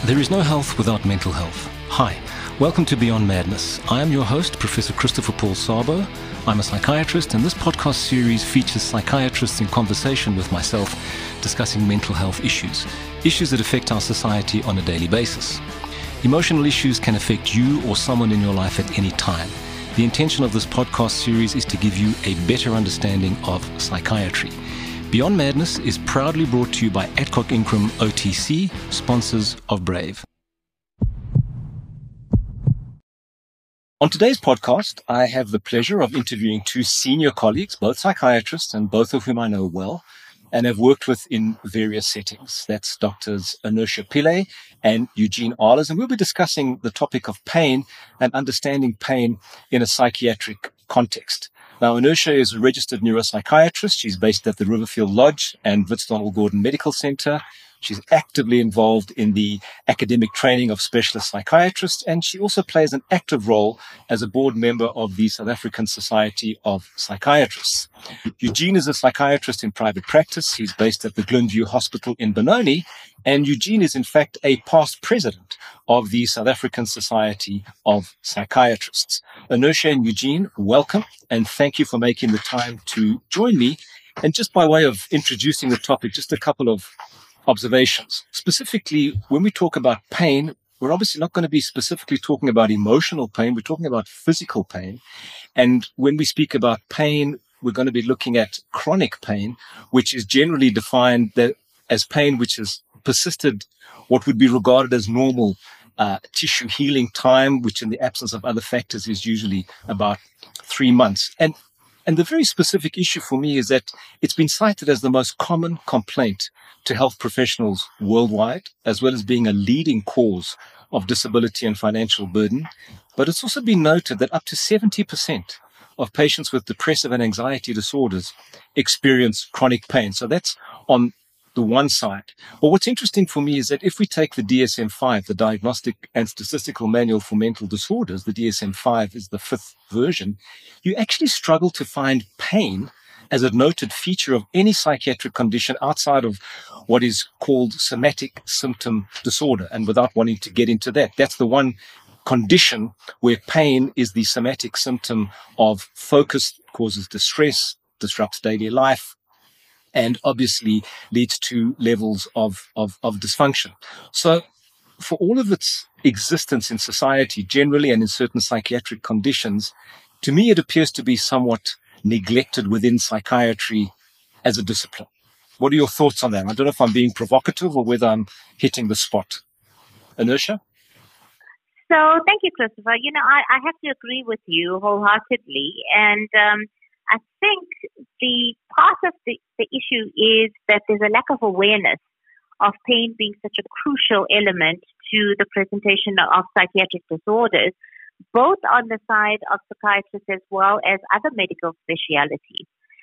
There is no health without mental health. Hi, welcome to Beyond Madness. I am your host, Professor Christopher Paul Sabo. I'm a psychiatrist, and this podcast series features psychiatrists in conversation with myself discussing mental health issues that affect our society on a daily basis. Emotional issues can affect you or someone in your life at any time. The intention of this podcast series is to give you a better understanding of psychiatry. Beyond Madness is proudly brought to you by Adcock Ingram OTC, sponsors of Brave. On today's podcast, I have the pleasure of interviewing two senior colleagues, both psychiatrists and both of whom I know well and have worked with in various settings. That's Doctors Anousheh Pillay and Eugene Arles, and we'll be discussing the topic of pain and understanding pain in a psychiatric context. Now, Anousheh is a registered neuropsychiatrist. She's based at the Riverfield Lodge and Witwatersrand Gordon Medical Center. She's actively involved in the academic training of specialist psychiatrists, and she also plays an active role as a board member of the South African Society of Psychiatrists. Eugene is a psychiatrist in private practice. He's based at the Glenview Hospital in Benoni, and Eugene is in fact a past president of the South African Society of Psychiatrists. Anousheh and Eugene, welcome, and thank you for making the time to join me. And just by way of introducing the topic, just a couple of observations. Specifically, when we talk about pain, we're obviously not going to be specifically talking about emotional pain. We're talking about physical pain. And when we speak about pain, we're going to be looking at chronic pain, which is generally defined as pain which has persisted what would be regarded as normal tissue healing time, which in the absence of other factors is usually about 3 months. And the very specific issue for me is that it's been cited as the most common complaint to health professionals worldwide, as well as being a leading cause of disability and financial burden. But it's also been noted that up to 70% of patients with depressive and anxiety disorders experience chronic pain. So that's on the one side. But what's interesting for me is that if we take the DSM-5, the Diagnostic and Statistical Manual for Mental Disorders, the DSM-5 is the 5th version, you actually struggle to find pain as a noted feature of any psychiatric condition outside of what is called somatic symptom disorder. And without wanting to get into that, that's the one condition where pain is the somatic symptom of focus, causes distress, disrupts daily life, and obviously leads to levels of dysfunction. So for all of its existence in society generally and in certain psychiatric conditions, to me it appears to be somewhat neglected within psychiatry as a discipline. What are your thoughts on that? I don't know if I'm being provocative or whether I'm hitting the spot. Anousheh? So thank you, Christopher. I have to agree with you wholeheartedly. And I think the part of the issue is that there's a lack of awareness of pain being such a crucial element to the presentation of psychiatric disorders, both on the side of psychiatrists as well as other medical specialities.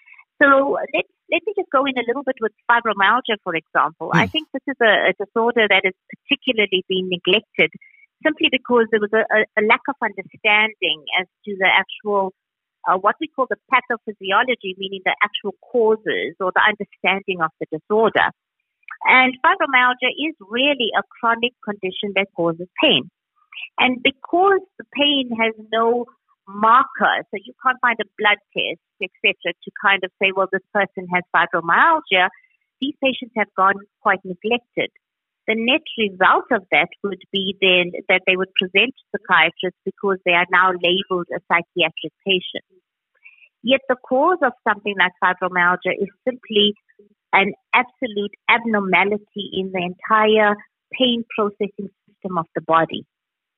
So let me just go in a little bit with fibromyalgia, for example. I think this is a disorder that has particularly been neglected simply because there was a lack of understanding as to the actual what we call the pathophysiology, meaning the actual causes or the understanding of the disorder. And fibromyalgia is really a chronic condition that causes pain. And because the pain has no marker, so you can't find a blood test, etc., to kind of say, well, this person has fibromyalgia, these patients have gone quite neglected. The net result of that would be then that they would present to psychiatrists because they are now labeled a psychiatric patient. Yet the cause of something like fibromyalgia is simply an absolute abnormality in the entire pain processing system of the body.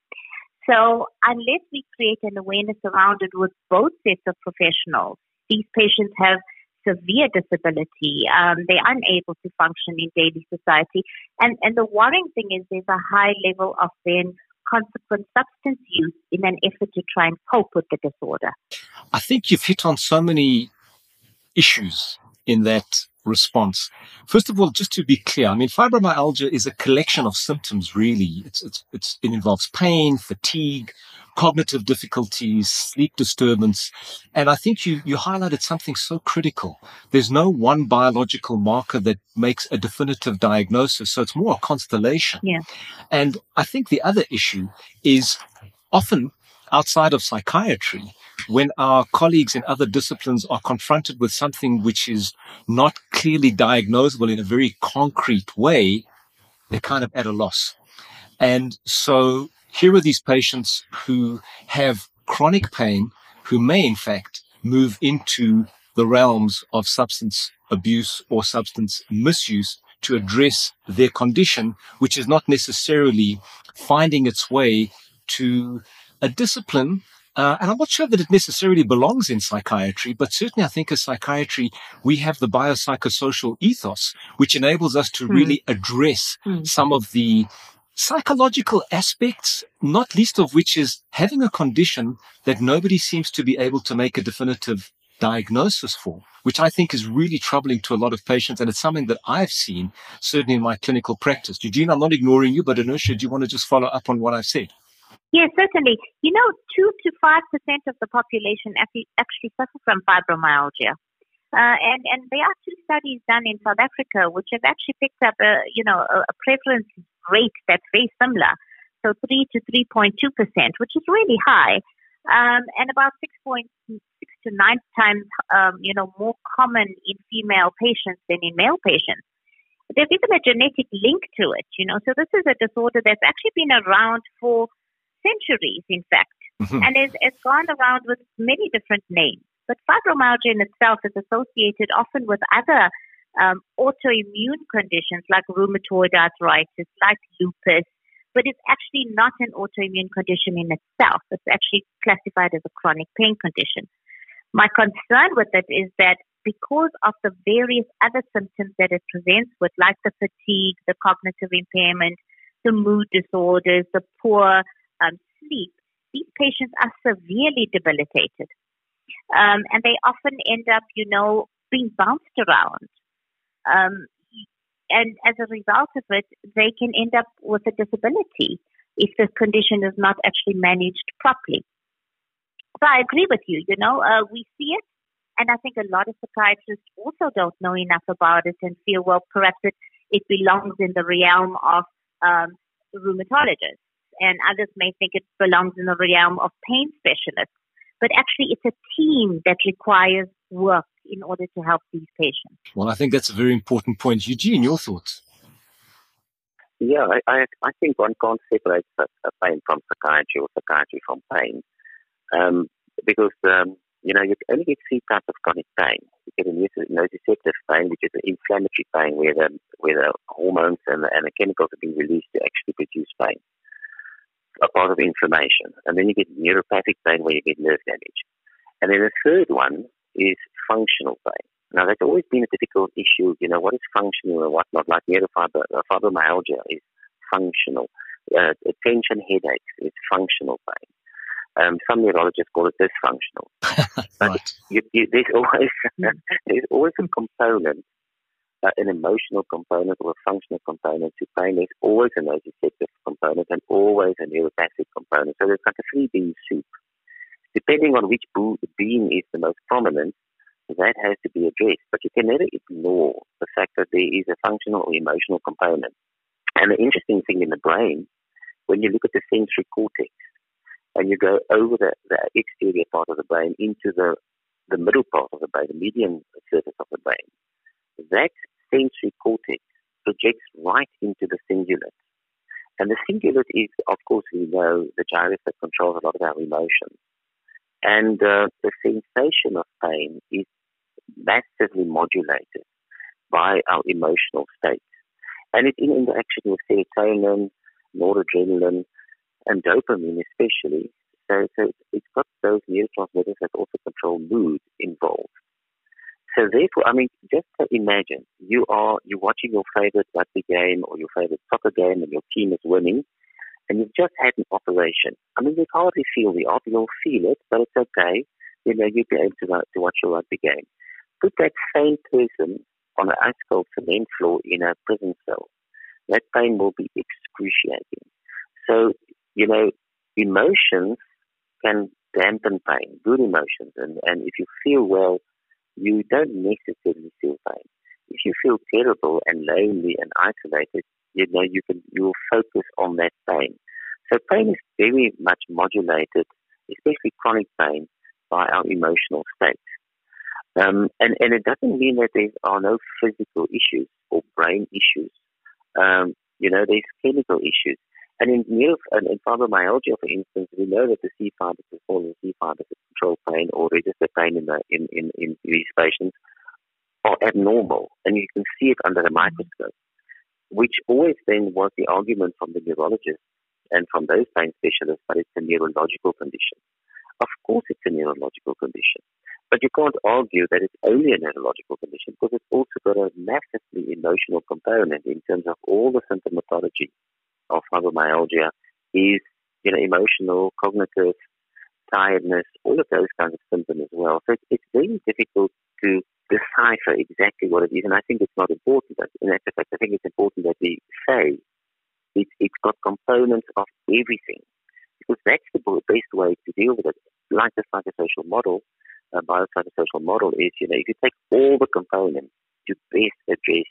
So unless we create an awareness around it with both sets of professionals, these patients have severe disability. They're unable to function in daily society. And the worrying thing is there's a high level of then consequent substance use in an effort to try and cope with the disorder. I think you've hit on so many issues in that response. First of all, just to be clear, I mean, fibromyalgia is a collection of symptoms, really. It involves pain, fatigue, cognitive difficulties, sleep disturbance. And I think you highlighted something so critical. There's no one biological marker that makes a definitive diagnosis. So it's more a constellation. Yeah. And I think the other issue is often outside of psychiatry, when our colleagues in other disciplines are confronted with something which is not clearly diagnosable in a very concrete way, they're kind of at a loss. And so here are these patients who have chronic pain, who may in fact move into the realms of substance abuse or substance misuse to address their condition, which is not necessarily finding its way to a discipline. And I'm not sure that it necessarily belongs in psychiatry, but certainly I think as psychiatry, we have the biopsychosocial ethos, which enables us to really address some of the psychological aspects, not least of which is having a condition that nobody seems to be able to make a definitive diagnosis for, which I think is really troubling to a lot of patients. And it's something that I've seen, certainly in my clinical practice. Eugene, I'm not ignoring you, but Anusha, do you want to just follow up on what I've said? Yes, certainly. 2 to 5% of the population actually suffer from fibromyalgia. And there are 2 studies done in South Africa which have actually picked up a prevalence rate that's very similar. So 3 to 3.2%, which is really high. And about 6 to 9 times, more common in female patients than in male patients. There's even a genetic link to it, So this is a disorder that's actually been around for centuries, in fact, and it's gone around with many different names. But fibromyalgia in itself is associated often with other autoimmune conditions like rheumatoid arthritis, like lupus, but it's actually not an autoimmune condition in itself. It's actually classified as a chronic pain condition. My concern with it is that because of the various other symptoms that it presents with, like the fatigue, the cognitive impairment, the mood disorders, the poor sleep, these patients are severely debilitated. And they often end up, being bounced around. And as a result of it, they can end up with a disability if the condition is not actually managed properly. So I agree with you, we see it. And I think a lot of psychiatrists also don't know enough about it and feel, well, perhaps it belongs in the realm of rheumatologists. And others may think it belongs in the realm of pain specialists. But actually, it's a team that requires work in order to help these patients. Well, I think that's a very important point. Eugene, your thoughts? Yeah, I think one can't separate pain from psychiatry or psychiatry from pain because, you only get 3 types of chronic pain. You get a nociceptive pain, which is an inflammatory pain where the hormones and the chemicals are being released to actually produce pain, a part of inflammation. And then you get neuropathic pain where you get nerve damage. And then the third one is functional pain. Now, that's always been a difficult issue. What is functional and what not? Like fibromyalgia is functional. Tension headaches is functional pain. Some neurologists call it dysfunctional. Right. There's always a component, an emotional component or a functional component to pain. There's always a nociceptive component and always a neuropathic component. So there's like a 3-bean soup. Depending on which bean is the most prominent, that has to be addressed. But you can never ignore the fact that there is a functional or emotional component. And the interesting thing in the brain, when you look at the sensory cortex and you go over the exterior part of the brain into the middle part of the brain, the median surface of the brain, that sensory cortex projects right into the cingulate. And the cingulate is, of course, we know the gyrus that controls a lot of our emotions. And the sensation of pain is massively modulated by our emotional state. And it's in interaction with serotonin, noradrenaline, and dopamine especially. So it's got those neurotransmitters that also control mood involved. So therefore, just imagine you're watching your favorite rugby game or your favorite soccer game and your team is winning, and you've just had an operation. You hardly feel the op. You'll feel it, but it's okay. You'll be able to watch your rugby game. Put that same person on an ice cold cement floor in a prison cell. That pain will be excruciating. So, emotions can dampen pain, good emotions. And if you feel well, you don't necessarily feel pain. If you feel terrible and lonely and isolated, you'll focus on that pain. So pain is very much modulated, especially chronic pain, by our emotional state. And it doesn't mean that there are no physical issues or brain issues. There's chemical issues. And in fibromyalgia, for instance, we know that the C fibers, the fallen C fibers that control pain or register pain in these patients are abnormal. And you can see it under a microscope, which always then was the argument from the neurologists and from those pain specialists, but it's a neurological condition. Of course it's a neurological condition, but you can't argue that it's only a neurological condition because it's also got a massively emotional component in terms of all the symptomatology of fibromyalgia is, emotional, cognitive, tiredness, all of those kinds of symptoms as well. So it's very difficult to decipher exactly what it is, and I think it's not important. In fact, I think it's important that we say it's got components of everything, because that's the best way to deal with it. Like the psychosocial model, biopsychosocial model is, if you take all the components to best address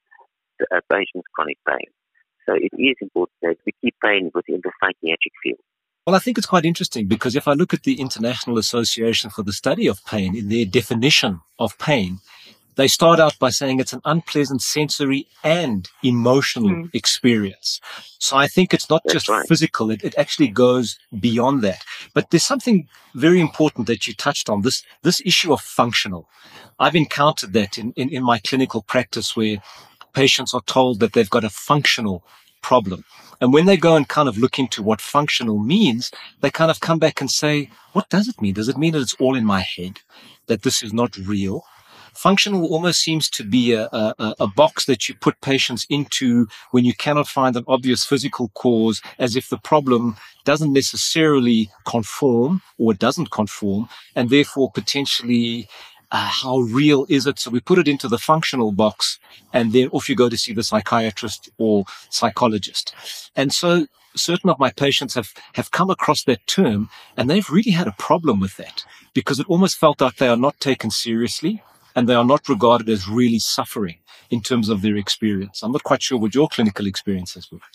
the patient's chronic pain. So it is important that we keep pain within the psychiatric field. Well, I think it's quite interesting because if I look at the International Association for the Study of Pain, in their definition of pain, they start out by saying it's an unpleasant sensory and emotional experience. So I think it's not just physical, it actually goes beyond that. But there's something very important that you touched on, this issue of functional. I've encountered that in my clinical practice where patients are told that they've got a functional problem. And when they go and kind of look into what functional means, they kind of come back and say, what does it mean? Does it mean that it's all in my head, that this is not real? Functional almost seems to be a box that you put patients into when you cannot find an obvious physical cause, as if the problem doesn't necessarily conform or doesn't conform, and therefore potentially how real is it? So we put it into the functional box, and then off you go to see the psychiatrist or psychologist. And so certain of my patients have come across that term, and they've really had a problem with that because it almost felt like they are not taken seriously and they are not regarded as really suffering in terms of their experience. I'm not quite sure what your clinical experiences were.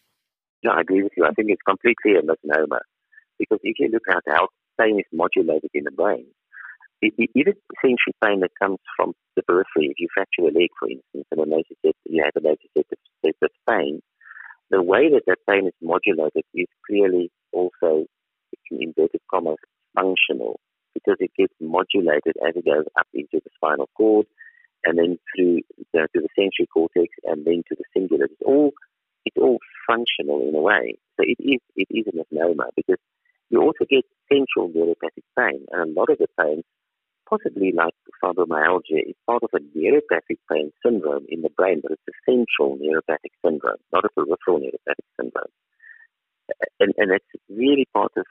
No, I agree with you. I think it's completely a misnomer, because if you look at how pain is modulated in the brain, even sensory pain that comes from the periphery, if you fracture a leg, for instance, and you have a nociceptive pain, the way that pain is modulated is clearly also, in inverted commas, functional, because it gets modulated as it goes up into the spinal cord and then through to the sensory cortex and then to the cingulate. It's all functional in a way. So it is a misnomer, because you also get central neuropathic pain, and a lot of the pain, possibly like fibromyalgia, is part of a neuropathic pain syndrome in the brain, but it's a central neuropathic syndrome, not a peripheral neuropathic syndrome. And that's really part of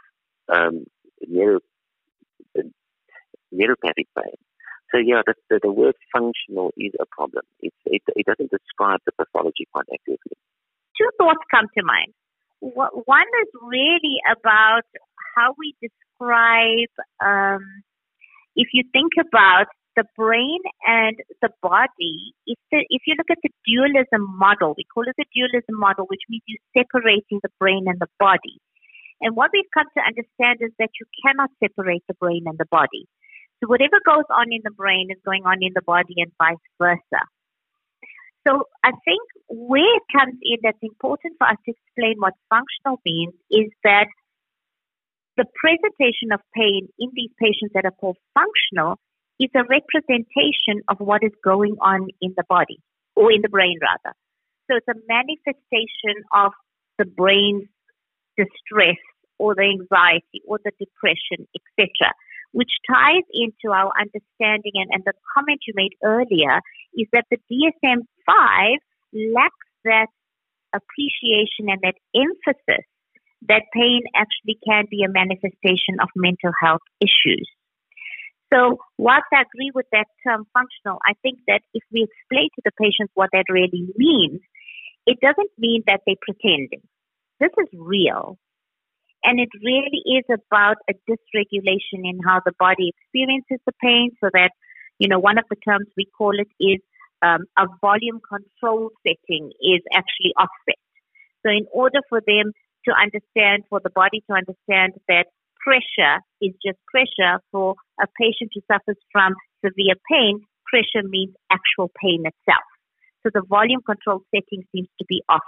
neuropathic pain. So yeah, the word functional is a problem. It doesn't describe the pathology quite accurately. Two thoughts come to mind. One is really about how we describe, if you think about the brain and the body, if you look at the dualism model, we call it the dualism model, which means you're separating the brain and the body. And what we've come to understand is that you cannot separate the brain and the body. So whatever goes on in the brain is going on in the body and vice versa. So I think where it comes in that's important for us to explain what functional means is that the presentation of pain in these patients that are called functional is a representation of what is going on in the body, or in the brain rather. So it's a manifestation of the brain's distress or the anxiety or the depression, etc., which ties into our understanding, and the comment you made earlier is that the DSM-5 lacks that appreciation and that emphasis that pain actually can be a manifestation of mental health issues. So whilst I agree with that term functional, I think that if we explain to the patients what that really means, it doesn't mean that they're pretending. This is real. And it really is about a dysregulation in how the body experiences the pain, so that, one of the terms we call it is a volume control setting is actually offset. So in order for them to understand, for the body to understand that pressure is just pressure, for a patient who suffers from severe pain, pressure means actual pain itself. So the volume control setting seems to be off.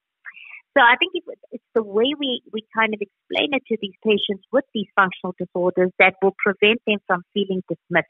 So I think it's the way we kind of explain it to these patients with these functional disorders that will prevent them from feeling dismissed,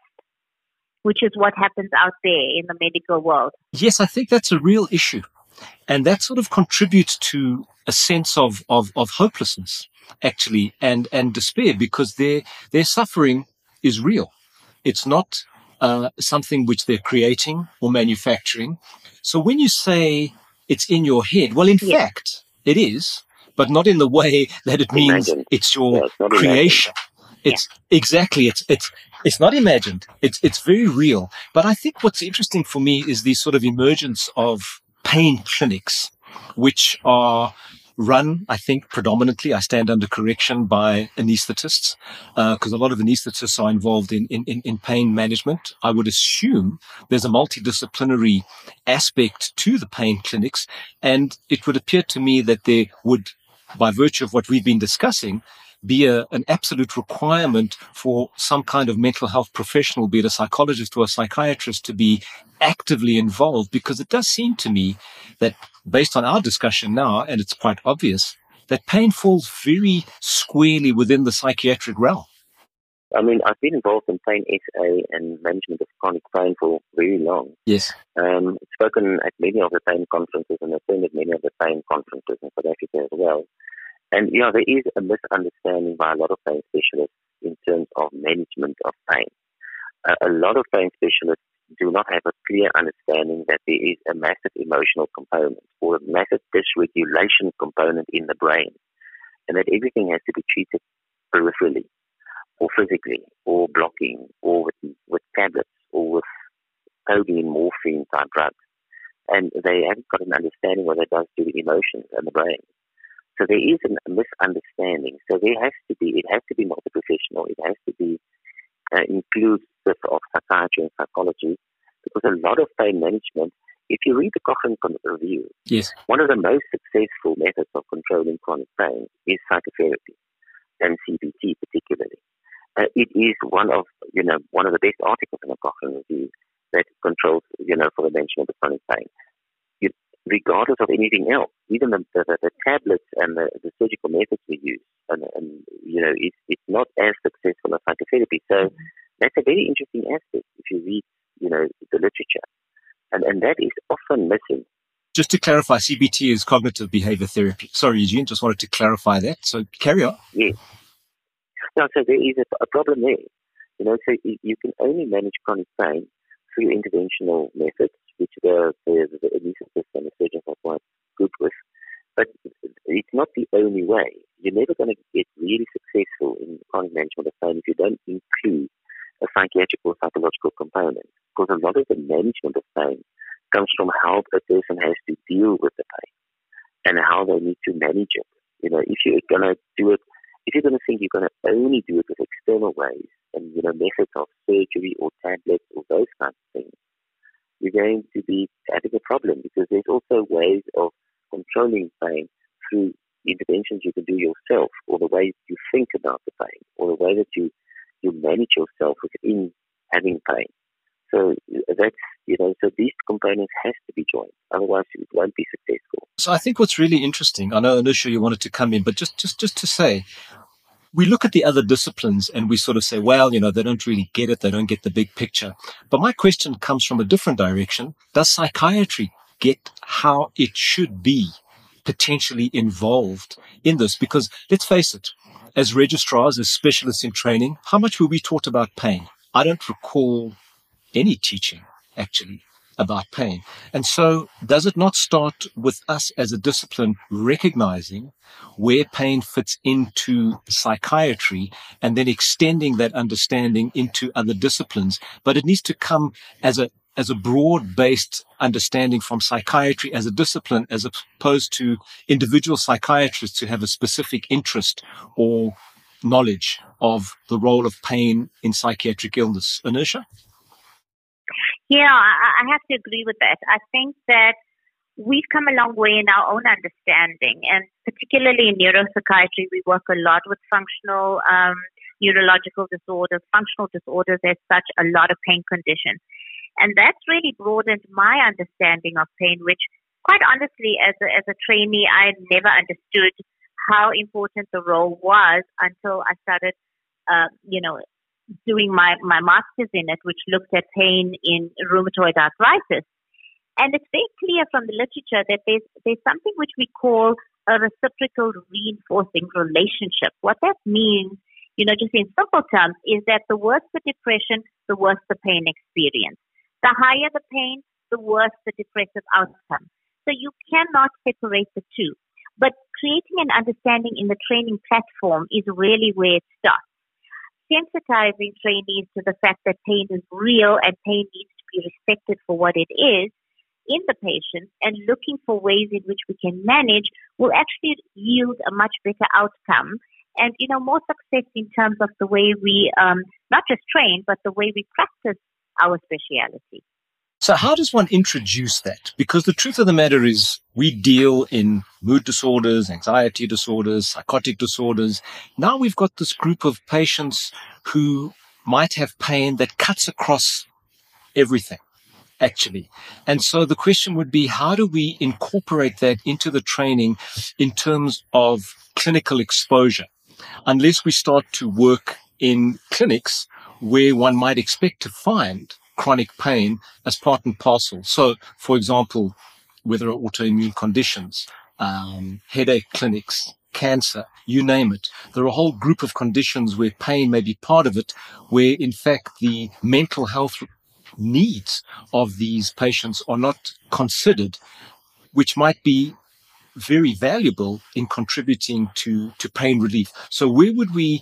which is what happens out there in the medical world. Yes, I think that's a real issue. And that sort of contributes to a sense of hopelessness, actually, and despair, because their suffering is real. It's not something which they're creating or manufacturing. So when you say it's in your head, well, in fact, it is, but not in the way that it means it's your creation. It's exactly, it's not imagined. It's very real. But I think what's interesting for me is the sort of emergence of pain clinics, which are run, I think, predominantly, I stand under correction, by anesthetists, because a lot of anesthetists are involved in pain management. I would assume there's a multidisciplinary aspect to the pain clinics, and it would appear to me that there would, by virtue of what we've been discussing, be an absolute requirement for some kind of mental health professional, be it a psychologist or a psychiatrist, to be actively involved, because it does seem to me that, based on our discussion now, and it's quite obvious, that pain falls very squarely within the psychiatric realm. I mean, I've been involved in pain SA and management of chronic pain for very long. Yes. Spoken at many of the pain conferences and attended many of the pain conferences in South Africa as well. And, there is a misunderstanding by a lot of pain specialists in terms of management of pain. A lot of pain specialists do not have a clear understanding that there is a massive emotional component or a massive dysregulation component in the brain, and that everything has to be treated peripherally or physically or blocking or with tablets or with codeine, morphine type drugs. And they haven't got an understanding what that does to the emotions and the brain. So there is a misunderstanding. So it has to be multi-professional. It has to be inclusive of psychiatry and psychology, because a lot of pain management, if you read the Cochrane Review, yes, one of the most successful methods of controlling chronic pain is psychotherapy, and CBT particularly. It is one of the best articles in the Cochrane Review that controls, for the management of chronic pain. Regardless of anything else, even the tablets and the surgical methods we use, and it's not as successful as psychotherapy. So that's a very interesting aspect if you read, the literature, and that is often missing. Just to clarify, CBT is cognitive behavior therapy. Sorry, Eugene, just wanted to clarify that. So carry on. Yes. No, so there is a problem there. So you can only manage chronic pain through interventional methods, which the anesthetists and the surgeons are quite good with. But it's not the only way. You're never going to get really successful in chronic management of pain if you don't include a psychiatric or psychological component, because a lot of the management of pain comes from how a person has to deal with the pain and how they need to manage it. If you're going to do it, if you're going to think you're going to only do it with external ways and, methods of surgery or tablets or those kinds of things, you're going to be having a problem, because there's also ways of controlling pain through interventions you can do yourself, or the way you think about the pain, or the way that you manage yourself within having pain. So that's, so these components has to be joined. Otherwise, it won't be successful. So I think what's really interesting, I know, Anusha, you wanted to come in, but just to say, we look at the other disciplines and we sort of say, well, they don't really get it. They don't get the big picture. But my question comes from a different direction. Does psychiatry get how it should be potentially involved in this? Because let's face it, as registrars, as specialists in training, how much were we taught about pain? I don't recall any teaching, actually, about pain. And so does it not start with us as a discipline recognizing where pain fits into psychiatry and then extending that understanding into other disciplines? But it needs to come as a broad-based understanding from psychiatry as a discipline, as opposed to individual psychiatrists who have a specific interest or knowledge of the role of pain in psychiatric illness. Anusha? Yeah, I have to agree with that. I think that we've come a long way in our own understanding, and particularly in neuropsychiatry, we work a lot with functional neurological disorders, functional disorders as such, a lot of pain conditions. And that's really broadened my understanding of pain, which quite honestly, as a trainee, I never understood how important the role was until I started, doing my master's in it, which looked at pain in rheumatoid arthritis. And it's very clear from the literature that there's something which we call a reciprocal reinforcing relationship. What that means, just in simple terms, is that the worse the depression, the worse the pain experience. The higher the pain, the worse the depressive outcome. So you cannot separate the two. But creating an understanding in the training platform is really where it starts. Sensitizing trainees to the fact that pain is real and pain needs to be respected for what it is in the patient, and looking for ways in which we can manage will actually yield a much better outcome and, more success in terms of the way we not just train, but the way we practice our speciality. So how does one introduce that? Because the truth of the matter is we deal in mood disorders, anxiety disorders, psychotic disorders. Now we've got this group of patients who might have pain that cuts across everything, actually. And so the question would be, how do we incorporate that into the training in terms of clinical exposure? Unless we start to work in clinics where one might expect to find chronic pain as part and parcel. So, for example, whether autoimmune conditions, headache clinics, cancer, you name it. There are a whole group of conditions where pain may be part of it, where in fact the mental health needs of these patients are not considered, which might be very valuable in contributing to pain relief. So where would we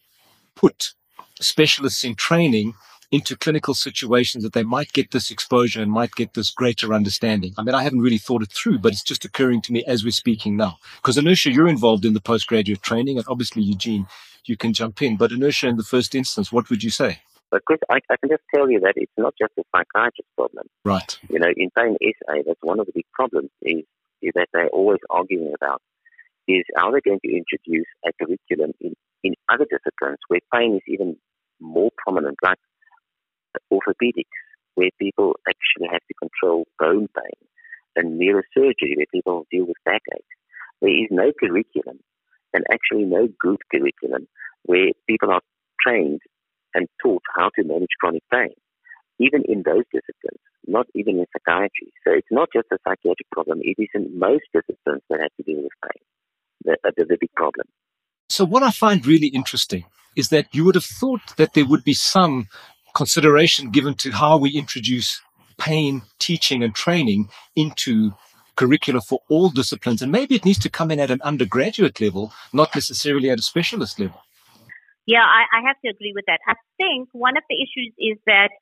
put specialists in training into clinical situations that they might get this exposure and might get this greater understanding? I mean, I haven't really thought it through, but it's just occurring to me as we're speaking now. Because Anusha, you're involved in the postgraduate training, and obviously, Eugene, you can jump in. But Anusha, in the first instance, what would you say? But Chris, I can just tell you that it's not just a psychiatrist problem. Right. In Pain SA, that's one of the big problems is that they're always arguing about is how they're going to introduce a curriculum in other disciplines where pain is even more prominent, like orthopedics, where people actually have to control bone pain, and neurosurgery, where people deal with backaches. There is no curriculum, and actually no good curriculum, where people are trained and taught how to manage chronic pain, even in those disciplines, not even in psychiatry. So it's not just a psychiatric problem, it is in most disciplines that have to deal with pain, the big problem. So what I find really interesting is that you would have thought that there would be some consideration given to how we introduce pain teaching and training into curricula for all disciplines. And maybe it needs to come in at an undergraduate level, not necessarily at a specialist level. Yeah, I have to agree with that. I think one of the issues is that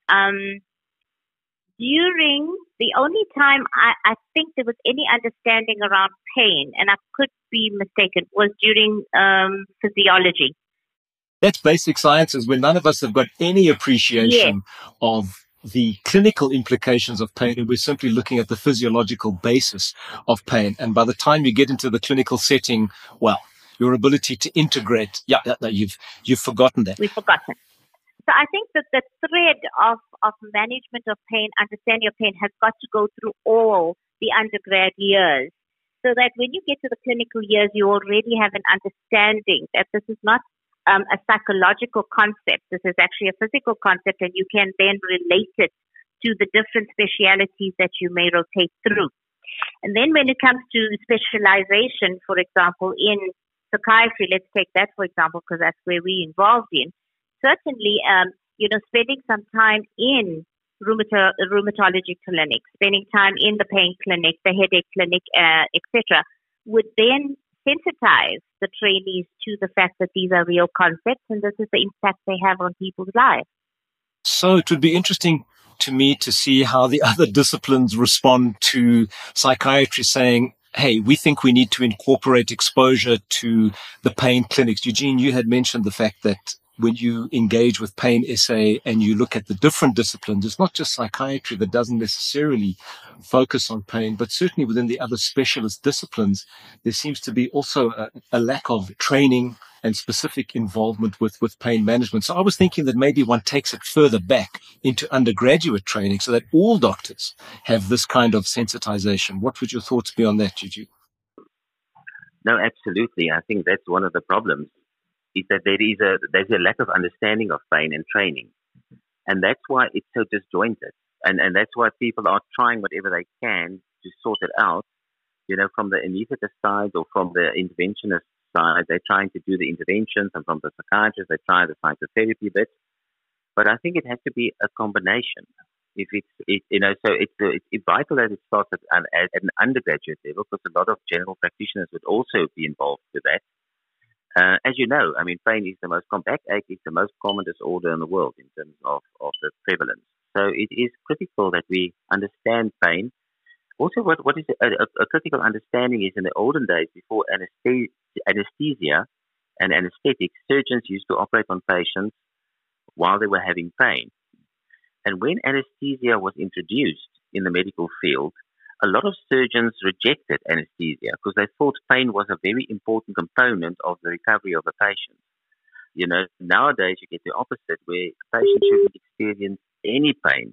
during the only time I think there was any understanding around pain, and I could be mistaken, was during physiology. That's basic sciences when none of us have got any appreciation of the clinical implications of pain, and we're simply looking at the physiological basis of pain. And by the time you get into the clinical setting, well, your ability to integrate, you've forgotten that. We've forgotten. So I think that the thread of management of pain, understanding of pain, has got to go through all the undergrad years, so that when you get to the clinical years, you already have an understanding that this is not a psychological concept. This is actually a physical concept, and you can then relate it to the different specialities that you may rotate through. And then when it comes to specialization, for example, in psychiatry, let's take that for example, because that's where we're involved in. Certainly, spending some time in rheumatology clinic, spending time in the pain clinic, the headache clinic, etc., would then sensitize the trainees to the fact that these are real concepts and this is the impact they have on people's lives. So it would be interesting to me to see how the other disciplines respond to psychiatry saying, hey, we think we need to incorporate exposure to the pain clinics. Eugene, you had mentioned the fact that when you engage with Pain SA and you look at the different disciplines, it's not just psychiatry that doesn't necessarily focus on pain, but certainly within the other specialist disciplines, there seems to be also a lack of training and specific involvement with pain management. So I was thinking that maybe one takes it further back into undergraduate training so that all doctors have this kind of sensitization. What would your thoughts be on that, Eugene? No, absolutely. I think that's one of the problems, is that there's a lack of understanding of pain and training. And that's why it's so disjointed. And that's why people are trying whatever they can to sort it out, from the anesthetist side or from the interventionist side. They're trying to do the interventions, and from the psychiatrist, they try the psychotherapy bit. But I think it has to be a combination. So it's vital that it starts at an undergraduate level, because a lot of general practitioners would also be involved with that. As you know, pain is the most backache is the most common disorder in the world in terms of the prevalence. So it is critical that we understand pain. Also, what is a critical understanding is, in the olden days, before anesthesia and anesthetics, surgeons used to operate on patients while they were having pain. And when anesthesia was introduced in the medical field, a lot of surgeons rejected anesthesia because they thought pain was a very important component of the recovery of a patient. Nowadays you get the opposite, where a patient shouldn't experience any pain.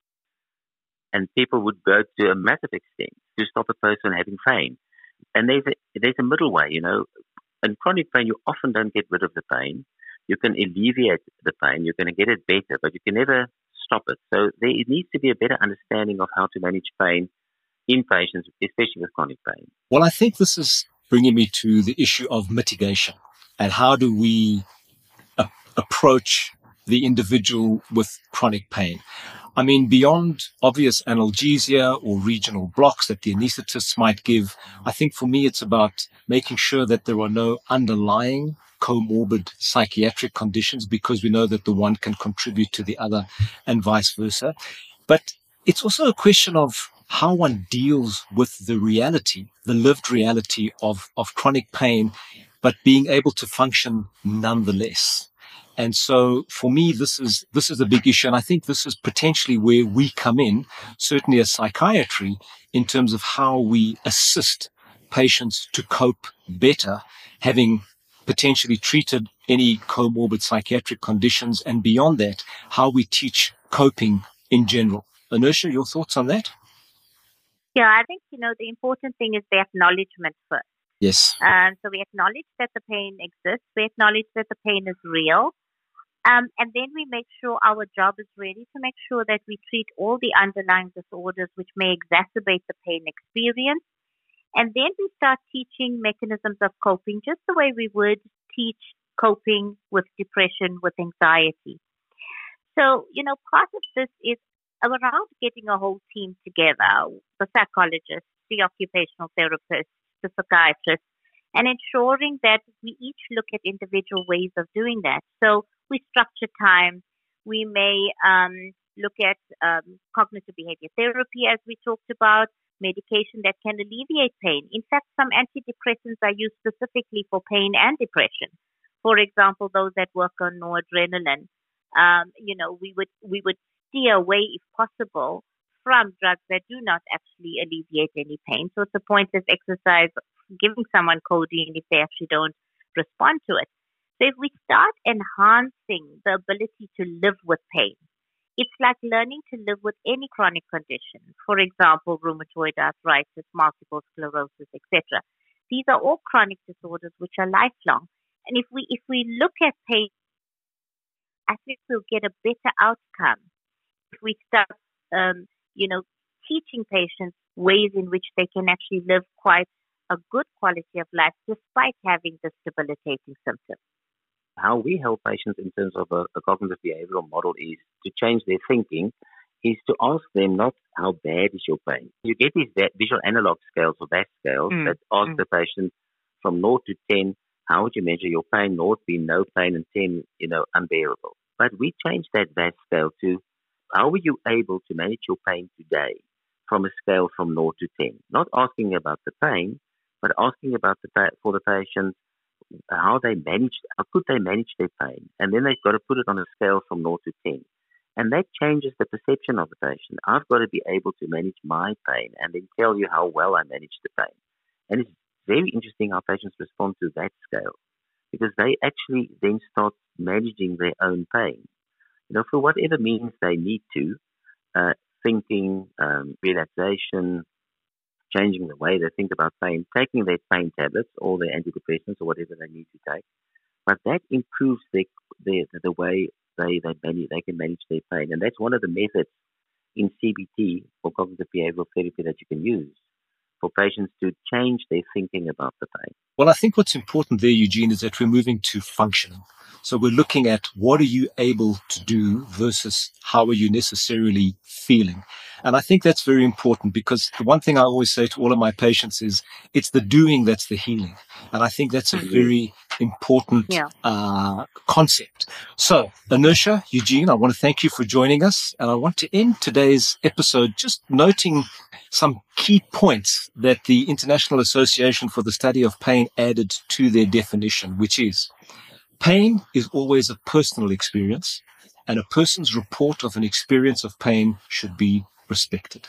And people would go to a massive extent to stop a person having pain. And there's a middle way, In chronic pain, you often don't get rid of the pain. You can alleviate the pain. You're going to get it better, but you can never stop it. So there needs to be a better understanding of how to manage pain in patients, especially with chronic pain. Well, I think this is bringing me to the issue of mitigation and how do we approach the individual with chronic pain. Beyond obvious analgesia or regional blocks that the anesthetists might give, I think for me it's about making sure that there are no underlying comorbid psychiatric conditions, because we know that the one can contribute to the other and vice versa. But it's also a question of how one deals with the reality, the lived reality of chronic pain, but being able to function nonetheless. And so for me, this is a big issue. And I think this is potentially where we come in, certainly as psychiatry, in terms of how we assist patients to cope better, having potentially treated any comorbid psychiatric conditions, and beyond that, how we teach coping in general. Anusha, your thoughts on that? Yeah, I think, the important thing is the acknowledgement first. Yes. So we acknowledge that the pain exists. We acknowledge that the pain is real. And then we make sure our job is ready to make sure that we treat all the underlying disorders which may exacerbate the pain experience. And then we start teaching mechanisms of coping, just the way we would teach coping with depression, with anxiety. So, part of this is around getting a whole team together, the psychologists, the occupational therapists, the psychiatrists, and ensuring that we each look at individual ways of doing that. So we structure time. We may look at cognitive behavior therapy, as we talked about, medication that can alleviate pain. In fact, some antidepressants are used specifically for pain and depression. For example, those that work on noradrenaline. We would steer away, if possible, from drugs that do not actually alleviate any pain. So it's a pointless exercise giving someone codeine if they actually don't respond to it. So if we start enhancing the ability to live with pain, it's like learning to live with any chronic condition. For example, rheumatoid arthritis, multiple sclerosis, etc. These are all chronic disorders which are lifelong. And if we look at pain, I think we'll get a better outcome if we start, teaching patients ways in which they can actually live quite a good quality of life despite having this debilitating symptom. How we help patients in terms of a cognitive behavioral model is to change their thinking is to ask them not how bad is your pain. You get these visual analog scales or VAS scales that ask the patient from 0 to 10, how would you measure your pain? 0 being no pain and 10, unbearable. But we changed that VAS scale to how were you able to manage your pain today from a scale from 0 to 10? Not asking about the pain, but asking about for the patient how could they manage their pain? And then they've got to put it on a scale from 0 to 10. And that changes the perception of the patient. I've got to be able to manage my pain and then tell you how well I manage the pain. And it's very interesting how patients respond to that scale because they actually then start managing their own pain. For whatever means they need to, thinking, relaxation, changing the way they think about pain, taking their pain tablets or their antidepressants or whatever they need to take. But that improves the way they can manage their pain. And that's one of the methods in CBT or cognitive behavioral therapy that you can use for patients to change their thinking about the pain. Well, I think what's important there, Eugene, is that we're moving to functioning. So we're looking at what are you able to do versus how are you necessarily feeling. And I think that's very important because the one thing I always say to all of my patients is it's the doing that's the healing. And I think that's a very important concept. So, Anusha, Eugene, I want to thank you for joining us. And I want to end today's episode just noting some key points that the International Association for the Study of Pain added to their definition, which is pain is always a personal experience, and a person's report of an experience of pain should be respected.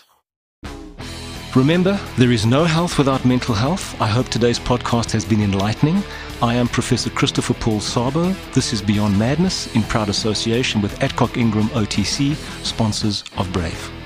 Remember, there is no health without mental health. I hope today's podcast has been enlightening. I am Professor Christopher Paul Szabo. This is Beyond Madness in proud association with Adcock Ingram OTC, sponsors of Brave.